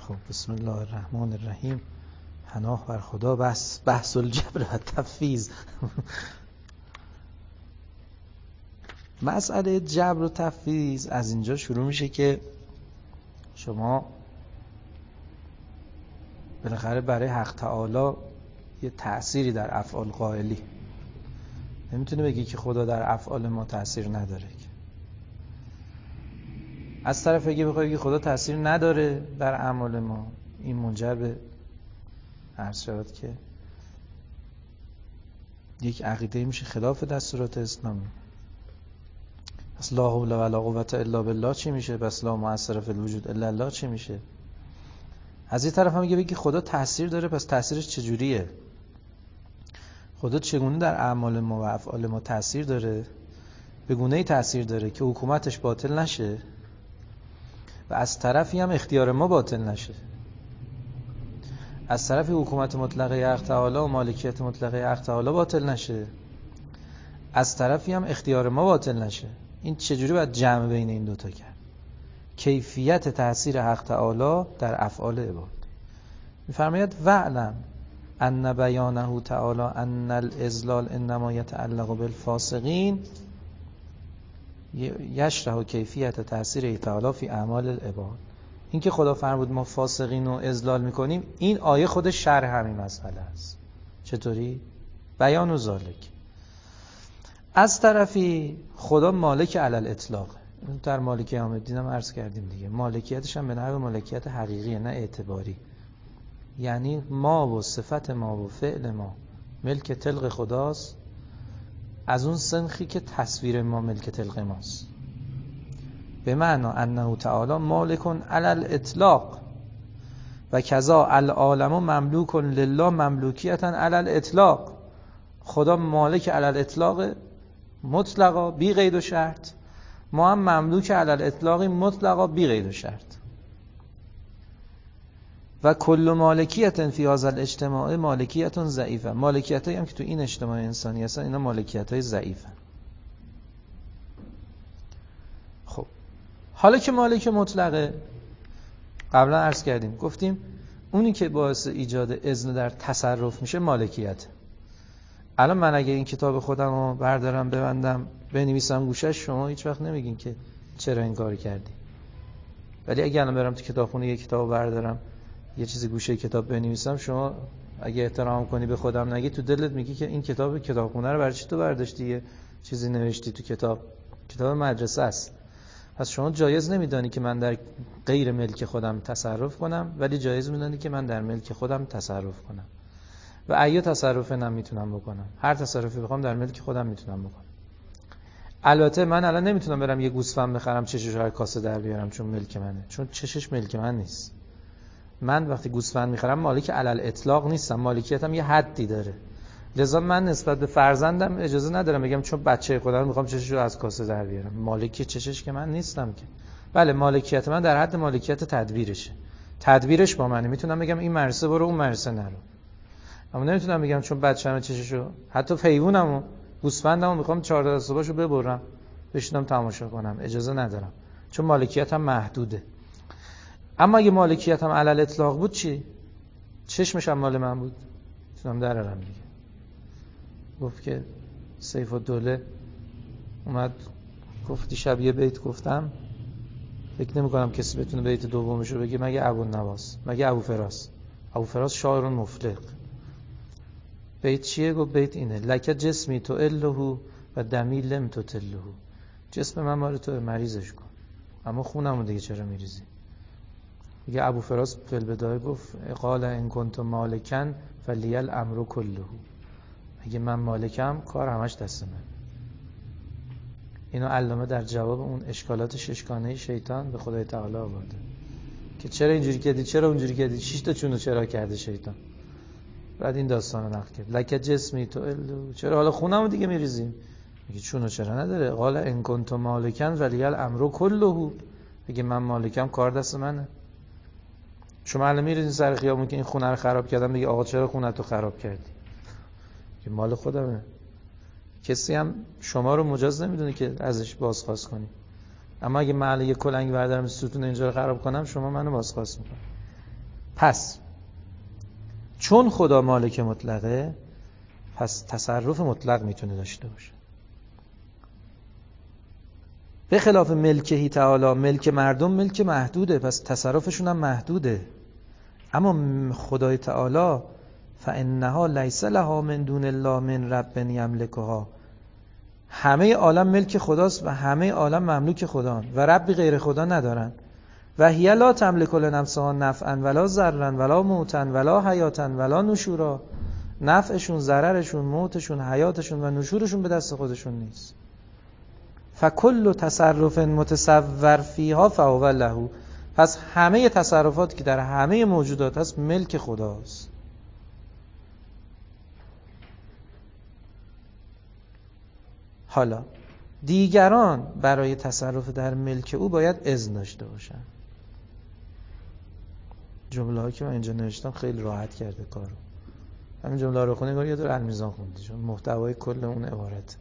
خب بسم الله الرحمن الرحیم. پناه بر خدا. بحث الجبر و تفویض. مسئله جبر و تفویض از اینجا شروع میشه که شما بالاخره برای حق تعالی یه تأثیری در افعال قائلی. نمیتونه بگی که خدا در افعال ما تأثیر نداره. از طرف اگه بخوای بگی خدا تأثیر نداره در اعمال ما، این منجر به عرض شود که یک عقیده میشه خلاف دستورات اسلامی. پس لا حول ولا قوة الا بالله چی میشه؟ پس لا مؤثر فی الوجود الا الله چی میشه؟ از این طرف هم میگه بگی خدا تأثیر داره، پس تأثیرش چجوریه؟ خدا چگونه در اعمال ما و افعال ما تأثیر داره؟ به گونه‌ای تأثیر داره که حکومتش باطل نشه و از طرفی هم اختیار ما باطل نشه. از طرفی حکومت مطلقه حق تعالی و مالکیت مطلقه حق تعالی باطل نشه، از طرفی هم اختیار ما باطل نشه. این چجوری باید جمع بین این دوتا کرد؟ کیفیت تأثیر حق تعالی در افعال عباد. می‌فرماید وعلم ان بیانه تعالی ان الاذلال انما یتعلق بالفاسقین یشرح کیفیت تأثیر تعالی فی اعمال العباد. این که خدا فرمود ما فاسقین رو اذلال میکنیم، این آیه خود شرح همین مسئله است. چطوری؟ بیان و ذالک. از طرفی خدا مالک علی الاطلاق. در مالک یوم الدین هم عرض کردیم دیگه، مالکیتش هم به نحو مالکیت حقیقیه نه اعتباری. یعنی ما و صفت ما و فعل ما ملک تلق خداست، از اون سنخی که تصویر ما ملک تلق ماست. به معنی انه تعالی مالکون علی الاطلاق و کذا العالم مملوک لله مملوکیتا علی الاطلاق. خدا مالک علی الاطلاق مطلقا بی قید و شرط، ما هم مملوک علی الاطلاق مطلقا بی قید و شرط. و کل مالکیت فی هذا الاجتماع مالکیت ضعیفه. مالکیتایی هم که تو این اجتماع انسانی هستن اینا مالکیتای ضعیفه. خب حالا که مالک مطلقه، قبلا عرض کردیم گفتیم اونی که باعث ایجاد اذن در تصرف میشه مالکیت. الان من اگه این کتاب خودم رو بردارم ببندم بنویسم گوشش، شما هیچ وقت نمیگین که چرا این کار کردی. ولی اگه الان برم تو کتابخونه یک کتاب بردارم یه چیزی گوشه کتاب بنویسم، شما اگه احترام کنی به خودم نگی، تو دلت میگی که این کتابخونه رو برای چی تو برداشتی یه چیزی نوشتی تو کتاب مدرسه است. پس شما جایز نمیدانی که من در غیر ملک خودم تصرف کنم، ولی جایز میدانی که من در ملک خودم تصرف کنم. و ایا تصرف نمیتونم بکنم، هر تصرفی بخوام در ملک خودم میتونم بکنم. البته من الان نمیتونم برم یه گوسفند بخرم چشش رو کاسه در بیارم چون ملک منه، چون چشش ملک من نیست. من وقتی گوسفند میخرم مالک علل اطلاق نیستم، مالکیتم یه حدی داره. لذا من نسبت به فرزندم اجازه ندارم بگم چون بچه خودم میخوام چشش رو از کاسه در بیارم. مالک چشش که من نیستم که. بله مالکیت من در حد مالکیت تدبیرشه. تدبیرش با منه. میتونم بگم این مدرسه برو اون مدرسه نرو. اما نمیتونم بگم چون بچه‌م چششو، حتی حیوانمو گوسفندمو میخوام 14 صبحشو ببرم بشینم تماشا کنم، اجازه ندارم چون مالکیتم محدوده. اما اگه مالکیتم علل اطلاق بود چی؟ چشمش هم مال من بود، میتونم درارم دیگه. گفت که سیف الدوله اومد گفت شب یه بیت گفتم، فکر نمی کنم کسی بتونه بیت دومشو بگه مگه ابوالنواس، مگه ابوفراس شاعر مفلق. بیت چیه؟ گفت بیت اینه لک جسمی تو الهو و دمی لم تو تلهو. جسم من مال تو، مریضش کن، اما خونمو دیگه چرا میریزی؟ دیگه ابوفراس فی البدایه گفت قال ان کنت مالکن فلی الامر کله. اگه من مالکم کار همش دست من. اینو علامه در جواب اون اشکالات ششگانه شیطان به خدای تعالی آورده که چرا اینجوری کردی، چرا اونجوری کردی، 6 تا چونو چرا کرده شیطان. بعد این داستانو نقل کرد لک جسمی تو الو، چرا حالا خونمو دیگه میریزیم؟ میگه چونو چرا نداره. قال ان کنت مالکن ولی الامر کله. اگه من مالکم کار دست منه. شما الان میریزین سر خیابون که این خونه رو خراب کردم، بگی آقا چرا خونه تو خراب کردی؟ که مال خودمه. کسی هم شما رو مجاز نمیدونه که ازش بازخواست کنی. اما اگه من یه کلنگ بردارم ستون اینجا رو خراب کنم، شما منو بازخواست میکنی. پس چون خدا مالک مطلقه، پس تصرف مطلق میتونه داشته باشه. به خلاف ملکهی تعالی، ملک مردم ملک محدوده، پس تصرفشون هم محدوده. اما خدای تعالی فانها لیس لها من دون الله من رب یملکها، همه عالم ملک خداست و همه عالم مملوک خدان و ربی غیر خدا ندارن. و هی لا تملک لنفسها نفعا ولا ضرا ولا موتا ولا حیاتا ولا نشورا، نفعشون، ضررشون، موتشون، حیاتشون و نشورشون به دست خودشون نیست. فکل تصرف متصور فیها فهو له، پس همه تصرفات که در همه موجودات هست ملک خداست. حالا دیگران برای تصرف در ملک او باید اذن داشته باشن. جمله هایی که من اینجا نوشتم خیلی راحت کرده کارو. همین جمله رو خونی یه دور المیزان خوندی، چون محتوای کل اون عبارت.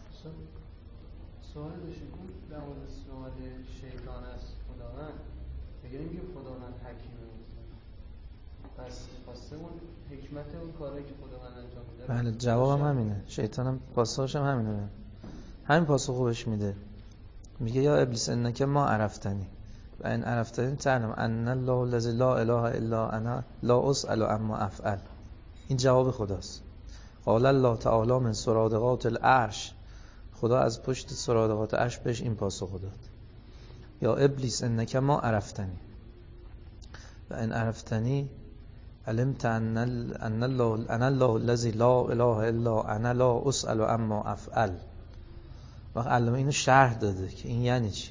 سوال بشه اون در مورد سوال شیطان از خداوند، بگیریم که خداوند حکیمه، پس خواستمون حکمت اون کارهایی که خداوند انجام میده. بله جوابم همینه، شیطانم پاسخش هم همینه، همین پاسخ خوبش میده. میگه یا ابلیس انک ما عرفتنی و ان عرفتنی تعلم ان الله الذی لا اله الا انا لا اسأل عما افعل. این جواب خداست. قال الله تعالی من سرادقات العرش، خدا از پشت سرادقات عرش بهش این پاسخ داد. یا ابلیس انک ما عرفتنی و ان عرفتنی علمت ان الله الذی لا اله الا انا لا اسأل عما افعل. وقت علامه اینو شرح داده که این یعنی چی.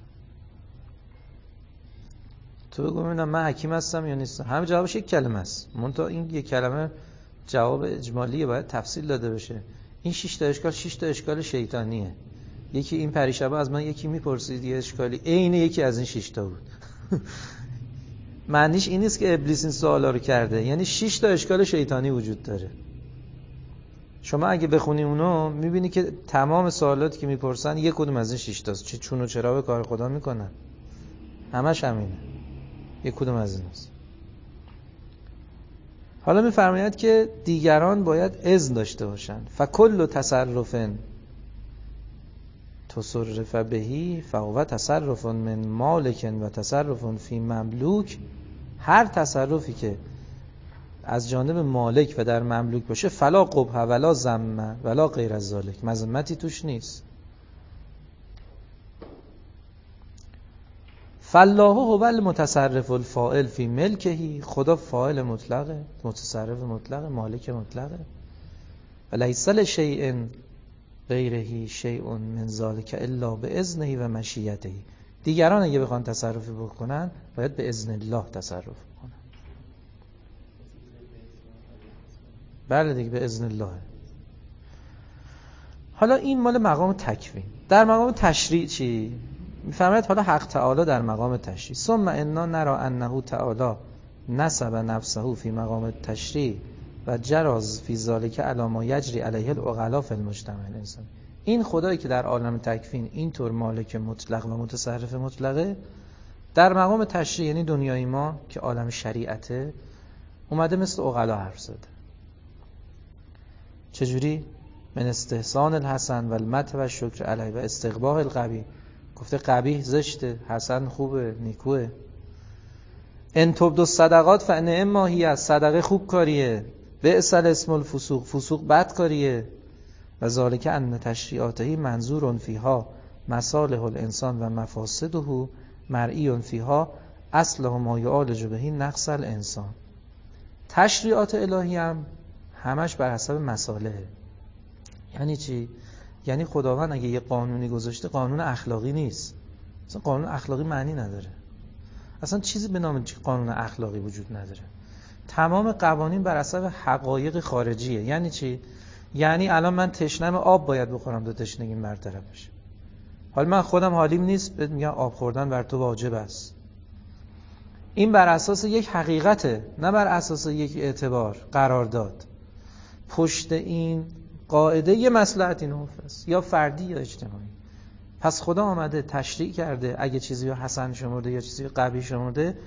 تو بگو ببینم من حکیم هستم یا نیستم. همه جوابش یک کلمه است، منتها این یک کلمه جواب اجمالیه، باید تفصیل داده بشه. این 6 تا اشکال شیطانیه. یکی این پریشبا از من یکی میپرسید یه اشکالی عین یکی از این 6 تا بود. معنیش این نیست که ابلیس این سوالا رو کرده، یعنی 6 تا اشکال شیطانی وجود داره. شما اگه بخونی اونو میبینی که تمام سوالاتی که میپرسن یک کدوم از این 6 تاست. چون و چرا به کار خدا میکنن، همش همینه، یک کدوم از ایناست. حالا میفرماید که دیگران باید اذن داشته باشن. فکل تصرف تصرف بهی فهو تصرف من مالک و تصرف فی مملوک. هر تصرفی که از جانب مالک و در مملوک باشه فلا قبح ولا ذم ولا غیر از ذالک، مذمتی توش نیست. فالله هو المتصرف الفاعل فی ملکه، خدا فاعل مطلقه، متصرف مطلقه، مالک مطلقه. و لیس لشیء غیره شیء من ذلک الا باذنه و مشیته. دیگران اگه بخوان تصرفی بکنن باید به اذن الله تصرف بکنن. بله دیگه به اذن الله. حالا این مال مقام تکوین. در مقام تشریع چی؟ میفرماید حالا حق تعالی در مقام تشریع. ثم انا نرى انه تعالی نسب نفسه فی مقام التشریع و جراز فی ذلک علی ما یجری علیه العقلاء فی المجتمع الانسانی. این خدایی که در عالم تکوین اینطور مالک مطلق و متصرف مطلقه، در مقام تشریع یعنی دنیای ما که عالم شریعته اومده مثل عقلا حرف زده. چجوری؟ من استحسان الحسن و المدح و الشکر علیه و استقباح القبیح. گفته قبیح زشته، حسن خوبه، نیکوه. ان تبدوا الصدقات فانما هی، صدقه خوب کاریه. بئس الاسم الفسوق، فسوق بد کاریه. و ذالک ان تشریعاته منظور فیها مصالح الانسان و مفاسده مرئی فیها اصله ما یعالج به نقص الانسان. تشریعات الهی هم همش بر حسب مصالحه. یعنی چی؟ یعنی خداوند اگه یه قانونی گذاشته قانون اخلاقی نیست. اصلا قانون اخلاقی معنی نداره. اصلا چیزی به نام قانون اخلاقی وجود نداره. تمام قوانین بر حسب حقایق خارجیه. یعنی چی؟ یعنی الان من تشنم آب باید بخورم تا تشنگیم برطرف بشه. حالا من خودم حالیم نیست بهت میگم آب خوردن بر تو واجب است. این بر اساس یک حقیقته، نه بر اساس یک اعتبار قرارداد. پشت این قاعده یه مصلحتی نهفت یا فردی یا اجتماعی. پس خدا آمده تشریع کرده اگه چیزی رو حسن شمرده یا چیزی رو قبیح شمرده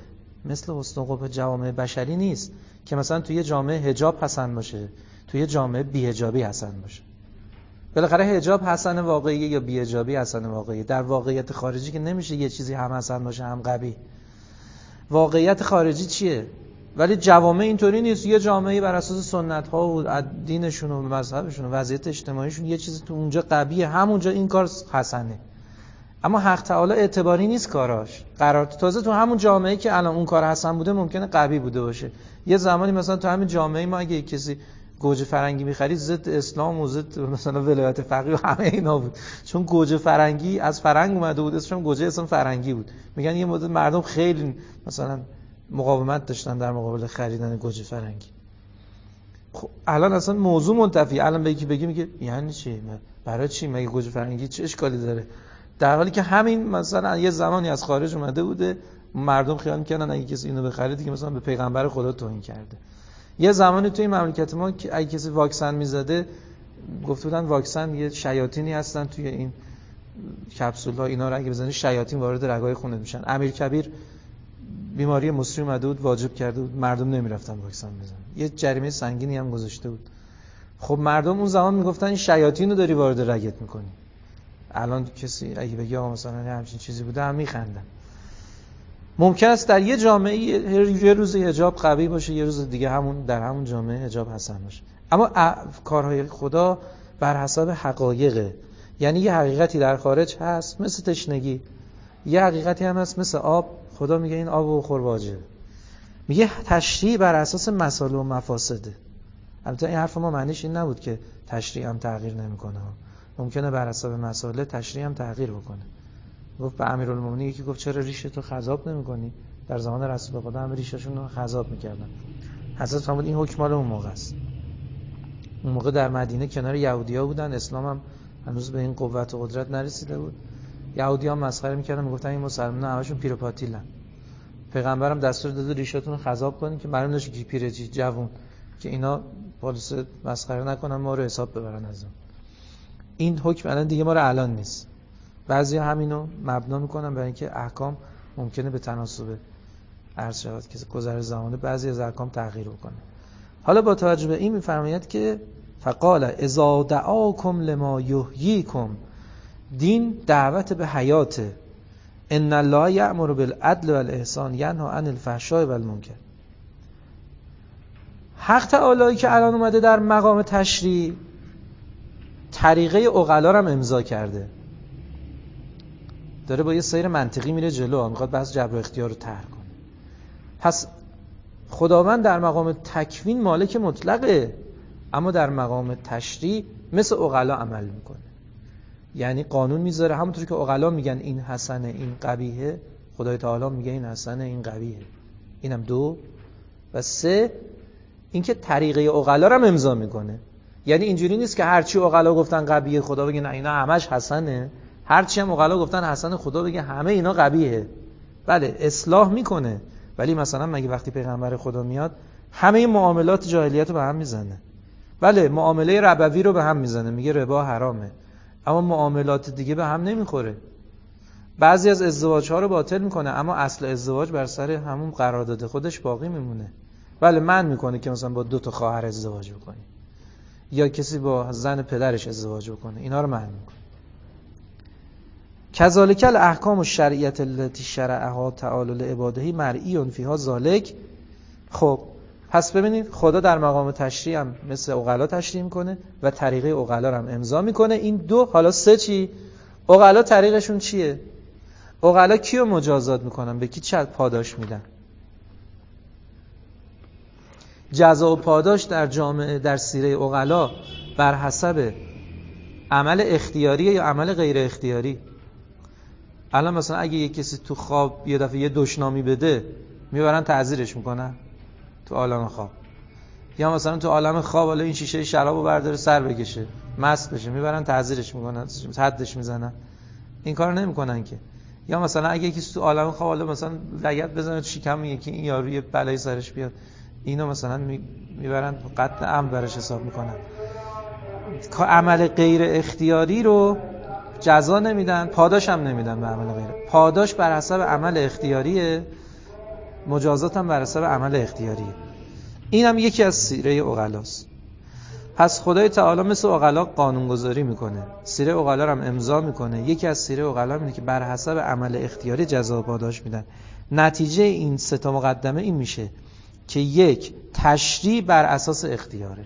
مثل حسن و قبح جوامع بشری نیست که مثلا توی جامعه حجاب حسن باشه، توی جامعه بی‌حجابی حسن باشه. بالاخره حجاب حسن واقعی یا بی‌حجابی حسن واقعی. در واقعیت خارجی که نمیشه یه چیزی هم حسن باشه هم قبیح. واقعیت خارجی چیه؟ ولی جوامع اینطوری نیست. یه جامعه بر اساس سنت ها و دینشون و مذهبشون و وضعیت اجتماعیشون یه چیزی تو اونجا قبیحه، همونجا این کار حسنه. اما حق تعالی اعتباری نیست کاراش. قرار تازه تو همون جامعه‌ای که الان اون کار حسن بوده ممکنه قبیح بوده باشه. یه زمانی مثلا تو همین جامعه ما اگه کسی گوجه فرنگی می‌خرید ضد اسلام و ضد مثلا ولایت فقیه و همه اینا بود، چون گوجه فرنگی از فرنگ اومده بود، اسمش گوجه اسم فرنگی بود. میگن یه مدت مردم خیلی مثلا مقاومت داشتن در مقابل خریدن گوجه فرنگی. خب الان اصلا موضوع منتفی. الان به یکی بگی میگه یعنی چی؟ برای چی مگه گوجه فرنگی چه اشکالی داره؟ در حالی که همین مثلا یه زمانی از خارج اومده بوده، مردم خیال می‌کردن اگه کسی اینو بخره دیگه مثلا به پیغمبر خدا توهین کرده. یه زمانی توی مملکت ما که اگه کسی واکسن میزده گفته بودن واکسن یه شیاطینی هستن توی این کپسول‌ها، اینا رو اگه بزنی شیاطین وارد رگای خونت میشن. امیرکبیر بیماری مصری اومده بود واجب کرده بود مردم نمیرفتن واکسن بزنن، یه جریمه سنگینی هم گذاشته بود. خب مردم اون زمان میگفتن این شیاطین رو داری وارد رگت میکنی. الان کسی اگه بگه آقا مثلا همچین چیزی بوده هم میخندن. ممکن است در یه جامعه یه روز حجاب قوی باشه، یه روز دیگه همون در همون جامعه حجاب حسن باشه. اما کارهای خدا بر حسب حقایقه. یعنی یه حقیقتی در خارج هست مثل تشنگی، یه حقیقتی هم هست مثل آب. خدا میگه این آب بخور واجبه. میگه تشریع بر اساس مصالح و مفاسده. البته این حرف ما معنیش این نبود که تشریع هم تغییر نمیکنه. ممکنه بر حسب مصالح تشریع هم تغییر بکنه. گفت به امیرالمومنین یکی گفت چرا ریشتو خضاب نمی‌کنی؟ در زمان رسول خدا هم ریششون رو خضاب می‌کردن. حضرت فرمود این حکم مال اون موقع است. اون موقع در مدینه کنار یهودی‌ها بودن، اسلام هم هنوز به این قوت و قدرت نرسیده بود. یهودی‌ها مسخره می‌کردن، میگفتن این مسلمان‌ها همشون پیروپاتیلن. پیغمبرم دستور داده ریشتون رو خضاب کنین که معلوم نشه کی پیره چی جوون، که اینا پلیس مسخره نکنن ما رو حساب ببرن از اون. این حکم الان دیگه ما رو الان نیست. بعضی همینو مبنا میکنن برای اینکه احکام ممکنه به تناسب عرض شود که گذر زمانه بعضی از احکام تغییر بکنه. حالا با توجه به این میفرماید که فقال اذا دعاکم لما یحییکم، دین دعوت به حیاته. ان الله یأمر بالعدل والاحسان ینهی عن الفحشاء والمنکر. حق تعالی که الان اومده در مقام تشریع طریقه عقلا رو هم امضا کرده. داره با یه سیر منطقی میره جلو، میخواد بحث جبر و اختیار رو طرح کنه. پس خداوند در مقام تکوین مالک مطلقه، اما در مقام تشریع مثل عقلا عمل میکنه. یعنی قانون میذاره، همونطور که عقلا میگن این حسنه این قبیحه، خدای تعالی میگه این حسنه این قبیحه. اینم 2 و 3 اینکه طریقه عقلا رو هم امضا میکنه. یعنی اینجوری نیست که هرچی عقلا گفتن قبیحه خدا بگه نه اینا همش حسنه، هرچی هم عقلا گفتن حسن خدا بگه همه اینا قبیحه. بله اصلاح میکنه، ولی مثلا مگه وقتی پیغمبر خدا میاد همه این معاملات جاهلیت رو به هم میزنه؟ بله معامله ربوی رو به هم میزنه، میگه ربا حرامه، اما معاملات دیگه به هم نمیخوره. بعضی از ازدواج ها رو باطل میکنه، اما اصل ازدواج بر سر همون قرارداد خودش باقی میمونه. بله من میکنه که مثلا با 2 تا خواهر ازدواج بکنی یا کسی با زن پدرش ازدواج بکنه، اینا رو من میکنه. کذالک الاحکام الشرعیه التي شرعها تعالی لعباده مرئی فیها ذلک. خب پس ببینید خدا در مقام تشریع هم مثل عقلا تشریع میکنه و طریقه عقلا رو هم امضا میکنه. این 2. حالا 3 چی؟ عقلا طریقشون چیه؟ عقلا کیو مجازات میکنن؟ به کی چه پاداش میدن؟ جزا و پاداش در جامعه در سیره عقلا بر حسب عمل اختیاریه یا عمل غیر اختیاری؟ الان مثلا اگه یه کسی تو خواب یه دفعه یه دشنامی بده میبرن تعزیرش میکنن تو عالم خواب، یا مثلا تو عالم خواب حالا این شیشه شرابو برداره سر بکشه مست بشه میبرن تعزیرش میکنن حدش میزنن؟ این کارو نمیکنن که. یا مثلا اگه کسی تو عالم خواب حالا مثلا لگد بزنه تو شکم میگه که این یارو یه بلای سرش بیاد، اینو مثلا میبرن قتل عمد برش حساب میکنن. عمل غیر اختیاری رو جزا نمیدن، پاداش هم نمیدن به عمل غیر. پاداش بر حسب عمل اختیاریه مجازات هم بر حسب عمل اختیاریه. این هم یکی از سیره عقلاست. پس خدای تعالی مثل عقلا قانونگذاری میکنه، سیره عقلا رو هم امضا میکنه. یکی از سیره عقلا اینه که بر حسب عمل اختیاری جزا و پاداش میدن. نتیجه این سه تا مقدمه این میشه که یک، تشریع بر اساس اختیاره.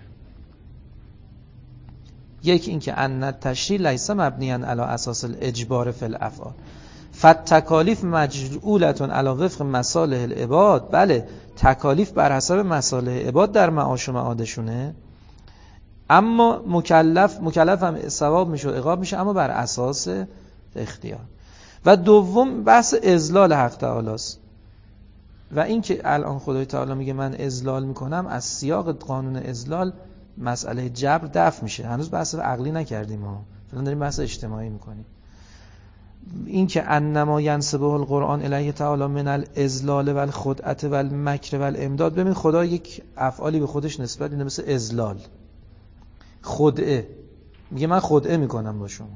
یک این که ان التشریع لیس مبنیاً علی اساس الاجبار فی الافعال فالتکالیف مجعولة علی وفق مصالح العباد. بله، تکالیف بر حسب مصالح عباد در معاش و معادشونه، اما مکلف هم ثواب میشه و عقاب میشه، اما بر اساس اختیار. و دوم بحث اذلال حق تعالی است. و این که الان خدای تعالی میگه من اذلال میکنم، از سیاق قانون اذلال مسئله جبر دفع میشه. هنوز بحث عقلی نکردیم ها، فعلا داریم بحث اجتماعی میکنیم. این که انما ینسبه القرآن الیه تعالی من الاذلال و الخدعه و المکر و الامداد. ببین خدا یک افعالی به خودش نسبت میده مثل اذلال، خدعه، میگه من خدعه میکنم با شما.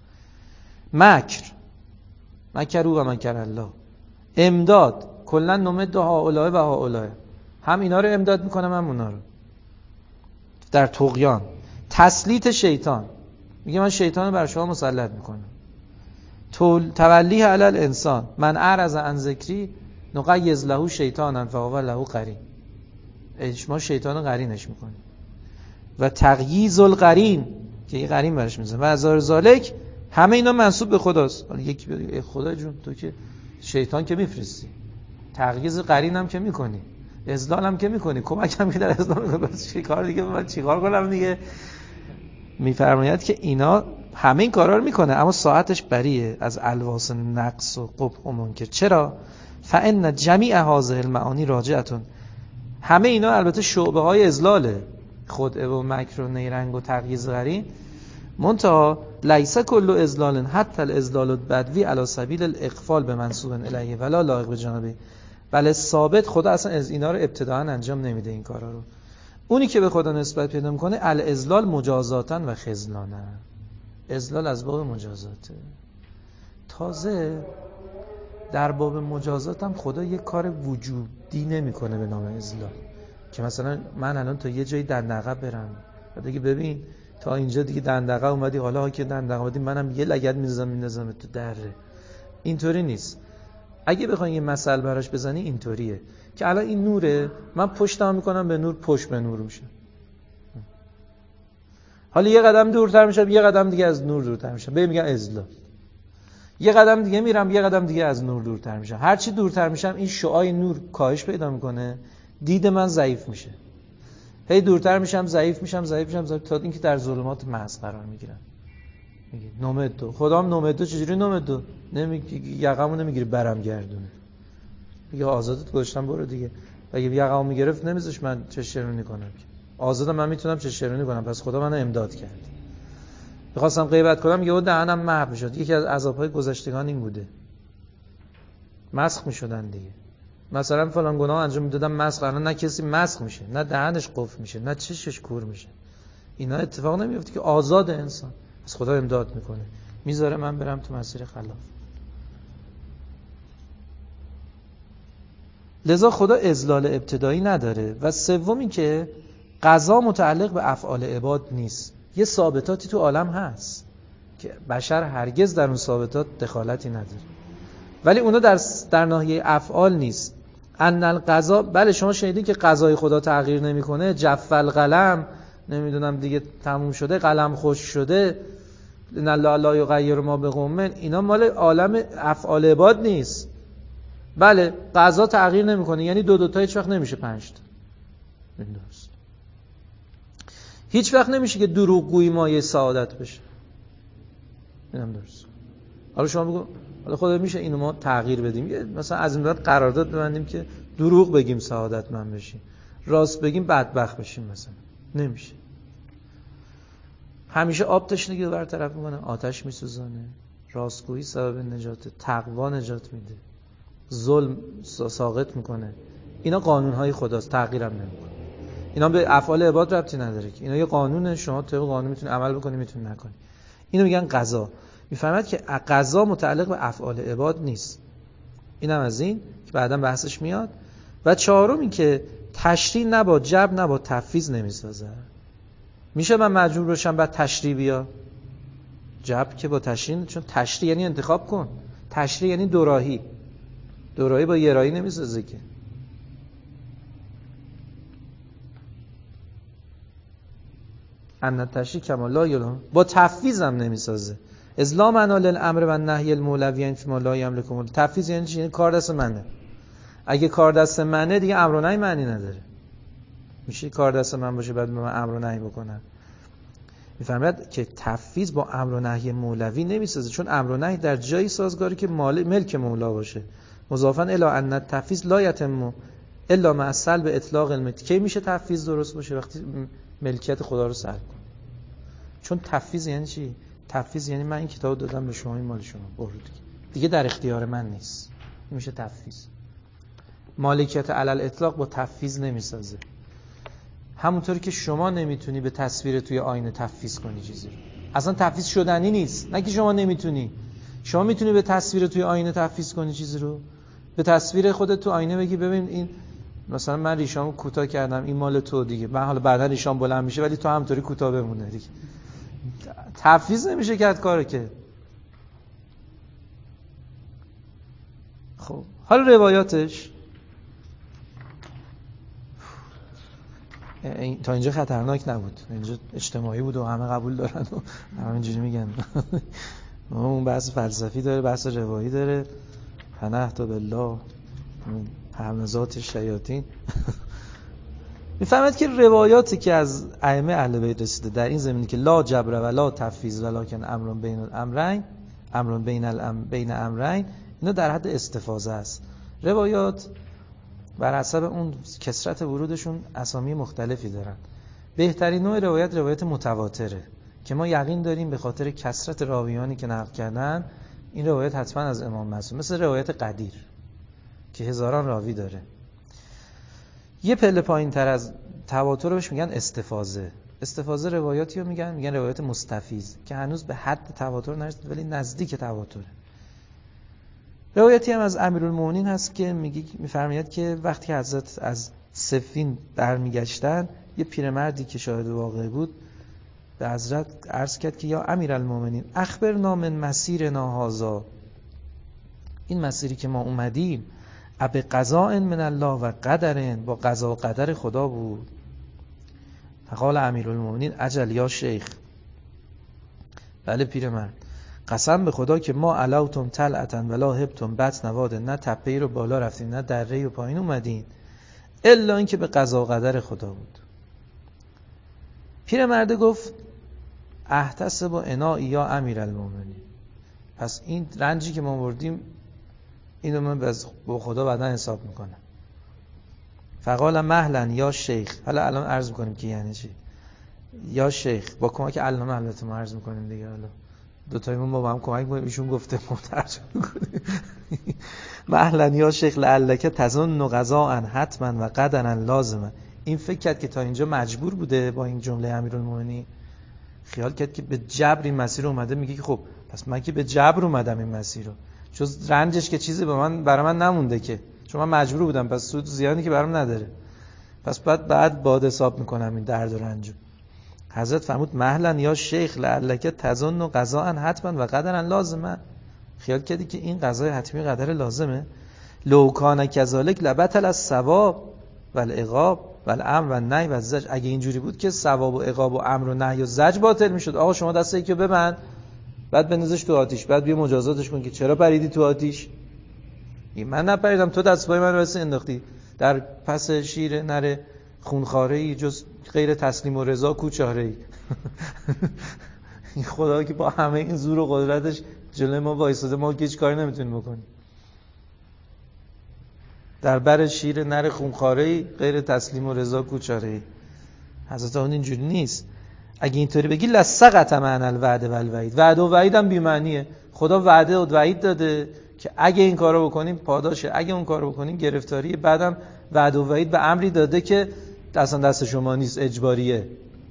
مکر و مکر الله. امداد، کلا نمد هؤلاء و هؤلاء، هم اینا رو امداد میکنم هم اونا رو در طغیان. تسلیط شیطان، میگه من شیطان رو بر شما مسلط میکنم. تولیه علی الانسان، من اعرض عن ذکری نقیض له شیطانا فهو له قرین. ما شیطان قرینش میکنیم. و تغییظ القرین، که این قرین برش میزنه. و ازار ذالک، همه اینا منسوب به خداست. حالا یکی بگه خدا جون تو که شیطان که میفرستی، تغییظ قرین هم که میکنی، اذلال هم که میکنی، کمک هم که در اذلال میکنی، بس چیکار دیگه من چیکار کنم دیگه؟ میفرماید که اینا همه این کارا رو میکنه، اما ساعتش بریه از الواس نقص و قبح و منکر. چرا؟ فان جمیع هذه المعانی راجعه، همه اینا البته شعبه های اذلاله، خدعه و مکر و نیرنگ و تغییظ قرین. منتها لیس کل اذلال حتی الاذلال البدوی علی سبیل الاغفال به منسوب الیه ولا لایق به جانبه. بله ثابت خدا اصلا از اینا رو ابتداء انجام نمیده این کارا رو. اونی که به خدا نسبت پیدا میکنه الاذلال مجازاتن و خذلانه. اذلال از باب مجازاته. تازه در باب مجازات هم خدا یک کار وجودی نمیکنه به نام اذلال، که مثلا من الان تا یه جایی دندقه برم و دیگه ببین تا اینجا دیگه دندقه اومدی، حالا که دندقه اومدی منم یه لگد میندازم تو دره. اینطوری نیست. اگه بخوای یه مثل براش بزنی اینطوریه که الان این نوره، من پشتم میکنم به نور، پشت به نور میشه. حالا یه قدم دورتر میشم، یه قدم دیگه از نور دورتر میشم، بهم میگن اذلال. یه قدم دیگه میرم، یه قدم دیگه از نور دورتر میشم. هر چی دورتر میشم این شعاع نور کاهش پیدا میکنه، دید من ضعیف میشه. هی دورتر میشم، ضعیف میشم تا اینکه در ظلمات محض قرار میگیرم. میگه نومدو، خدام نومدو. چجوری نومدو؟ نمیگه یقمو نمیگیری برم گردونه، میگه آزادت گذاشتم برو دیگه. اگه یقمو میگرفت نمیذاش من چشرونی کنم، آزادم من میتونم چشرونی کنم، پس خدا منو امداد کرد. میخواستم غیبت کنم، یهو دهنم محو میشد. یکی از عذابهای گذشتگان این بوده، مسخ میشدن دیگه. مثلا فلان گناه انجام میدادم، مسخ. الان نه کسی مسخ میشه، نه دهنش قفل میشه، نه چشش کور میشه. اینا اتفاق نمیفته که آزاد انسان، پس خدا امداد میکنه، میذاره من برم تو مسیر خلاف. لذا خدا اذلال ابتدایی نداره. و سوم این که قضا متعلق به افعال عباد نیست. یه ثابتاتی تو عالم هست که بشر هرگز در اون ثابتات دخالتی نداره، ولی اونا در ناحیه افعال نیست. ان القضا، بله شما شنیدین که قضای خدا تغییر نمیکنه، جف القلم، نمیدونم دیگه تموم شده، قلم خشک شده، ان الله لا یغیر ما بقوم، اینا مال عالم افعال عباد نیست. بله قضا تغییر نمیکنه، یعنی دو تا هیچ وقت نمیشه 5 تا. درست. هیچ وقت نمیشه که دروغگویی مایه سعادت بشه. اینم درست. حالا شما بگو حالا خدا میشه اینو ما تغییر بدیم، مثلا از این بعد قرارداد ببندیم که دروغ بگیم سعادتمند بشیم، راست بگیم بدبخت بشیم، مثلا نمیشه. همیشه آب تشنگی رو برطرف میکنه، آتش میسوزانه. راستگویی سبب نجات، تقوا نجات میده، ظلم ساقط میکنه. اینا قانونهای خداست، تغییرم نمیکنه. اینا به افعال عباد ربطی نداره که اینا یه قانونه، شما طبق قانون میتونی عمل بکنی میتونی نکنی. اینو میگن قضا. میفهمد که قضا متعلق به افعال عباد نیست. اینم از این که بعداً بحثش میاد. و چهارم این که تشریع نه با جبر نه با تفویض نمیسازه. میشه من مجبور باشم بعد تشریع بیا؟ جبر که با تشریع، چون تشریع یعنی انتخاب کن، تشریع یعنی دوراهی با یه راهی نمیسازه که. ان تشریع کما لا یلهم، با تفویض هم نمیسازه. اذ منال الامر و النهی المولویین فی ما لا یملکه. تفویض یعنی چی؟ یعنی کار دست منه. اگه کار دست منه دیگه امر و نهی معنی نداره. میشه کار دست من باشه بعد من امر و نهی بکنم. میفهمید که تفویض با امر و نهی مولوی نمیسازه، چون امر و نهی در جایی سازگاری که ملک مولا باشه. مضافاً الی ان التفویض لا یتم الا مع سلب اطلاق الملک. کی میشه تفویض درست باشه؟ وقتی ملکیت خدا رو سلب کنه. چون تفویض یعنی چی؟ تفویض یعنی من این کتابو دادم به شما، این مال شما، برو دیگه در اختیار من نیست. این میشه تفویض. مالکیت علی الاطلاق با تفویض نمیسازه. همونطوری که شما نمیتونی به تصویر توی آینه تفویض کنی چیزی رو. اصلا تفویض شدنی نیست. نه که شما نمیتونی. شما میتونی به تصویر توی آینه تفویض کنی چیزی رو. به تصویر خودت تو آینه بگی ببین این مثلا من ریشامو کوتاه کردم، این مال تو دیگه. من حالا بعدا ریشام بلند میشه ولی تو همونطوری کوتاه بمونه دیگه. تفویض نمیشه کرد کارو که. خب حالا روایاتش تا اینجا خطرناک نبود، اینجا اجتماعی بود و همه قبول دارن و همه اینجوری میگن. اون بحث فلسفی داره، بحث روایی داره. پناه تا بالله همزات شیاطین. میفهمید که روایاتی که از ائمه اهل بیت رسیده در این زمینی که لا جبر و لا تفویض ولکن امر بین الامرین، امر بین امرین، اینا در حد استفاضه است. روایات بر حسب اون کثرت ورودشون اسامی مختلفی دارن. بهترین نوع روایت متواتره که ما یقین داریم به خاطر کثرت راویانی که نقل کردن این روایت حتما از امام معصوم، مثل روایت قدیر که هزاران راوی داره. یه پله پایین تر از تواتر بهش میگن استفاضه روایاتی رو میگن روایت مستفیض که هنوز به حد تواتر نرسید ولی نزدیک تواتره. روایتی هم از امیرالمومنین هست که میفرماید که وقتی حضرت از صفین برمیگشتن یه پیرمردی که شاهد واقعه بود به حضرت عرض کرد که یا امیرالمومنین اخبرنا من مسیرنا هذا، این مسیری که ما اومدیم اب قضاء من الله و قدر، با قضا و قدر خدا بود. فقال امیرالمومنین اجل یا شیخ، بله پیرمرد، قسم به خدا که ما علوتم طلعتن ولا هبتم بطن واد، نه تپه‌ای رو بالا رفتین نه دره‌ای رو پایین اومدین، الا اینکه به قضا و قدر خدا بود. پیرمرد گفت احتسب انائی یا امیرالمومنین، پس این رنجی که ما بردیم اینو من با خدا بعدا حساب میکنم. فقال مهلا یا شیخ، حالا الان عرض میکنیم که یعنی چی. یا شیخ با کمک علامه البته ما عرض میکنیم دیگه، حالا دوتایمون با هم کمک میکنیم، ایشون گفته ما ترجمه میکنیم. مهلا یا شیخ لعلک تظن قضاء حتما و قدرا لازما. این فکر کرد که تا اینجا مجبور بوده با این جمله امیرالمومنین، خیال کرد که به جبر این مسیر اومده، میگه که خب پس من که به جبر اومدم این مسیر رو، جز رنجش که چیزی برای من نمونده که، چون من مجبور بودم، پس سود زیادی که برام نداره، پس بعد حساب میکنم این درد و رنجو. حضرت فرمود مهلا یا شیخ لعلک تظن قضاء حتما و قدرا لازما، خیال کردی که این قضای حتمی قدر لازمه. لو کان کذالک لبطل الثواب والعقاب والامر والنهی والزجر، اگه اینجوری بود که ثواب و عقاب و امر و نهی و زجر باطل میشد. آقا شما دست یکی رو ببند، بعد بندازش تو آتیش، بعد بیا مجازاتش کن که چرا پریدی تو آتیش. من نپریدم، تو دست پای من رو انداختی در پس شیر نر خونخواره‌ای، جز غیر تسلیم و رضا کوچاره‌ای. این خدا که با همه این زور و قدرتش جلوی ما وایساده، ما هیچ کاری نمیتونیم بکنیم. در بر شیر نر خونخواره‌ای غیر تسلیم و رضا کوچاره‌ای. حضرت اون اینجوری نیست. اگه اینطوری بگی لسقط معنی الوعد و الوعید، وعده و وعید هم بی‌معنیه. خدا وعده و وعید داده که اگه این کارو بکنیم پاداشه، اگه اون کارو بکنیم گرفتاریه. بعدم وعده و وعید به امری داده که دست شما نیست، اجباریه.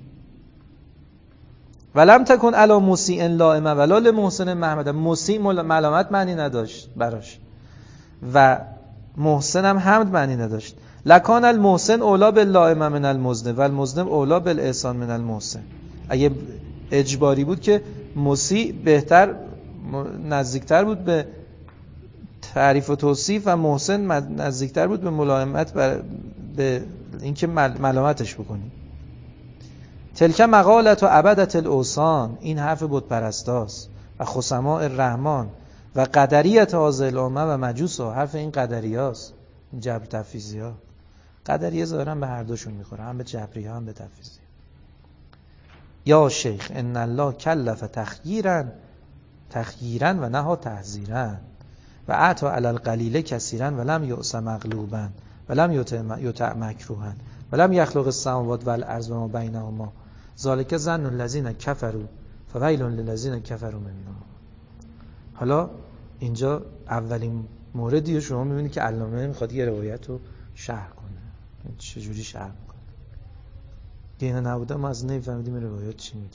ولم تکن علی مسیء لائمه ولا لمحسن محمد، مسیء ملامت معنی نداشت براش، و محسن هم حمد معنی نداشت. لکان المحسن اولا بالله من المذنب و المذنب اولا بالاحسان من المحسن. اگه اجباری بود که مسیء بهتر نزدیکتر بود به تعریف و توصیف و محسن نزدیکتر بود به ملائمت، به اینکه ملامتش بکنی. تلک مقالت و عبدت الاوثان، این حرف بت پرستاست. و خصماء الرحمن و قدریت هذه الامه و مجوسا، حرف این قدریاست، این جبر تفویضی‌ها. قدریه ظاهرا به هر دوشون میخوره، هم به جبری‌ها هم به تفویضی. یا شیخ ان الله کلف تخییرا و نهى تحذیرا و اعطى علی القلیل کثیرا و لم یؤس مغلوبا و لم یطع مکروها و لم یخلق السماوات والارض و ما بینهما ذلک ظن الذین کفروا فویل للذین کفروا من النار. حالا اینجا اولین موردی رو شما می‌بینید که علامه میخواد یه روایت رو شرح کنه. چجوری شرح میکنه؟ که اینا نبوده ما از نمیفهمیدیم روایت چی میگه.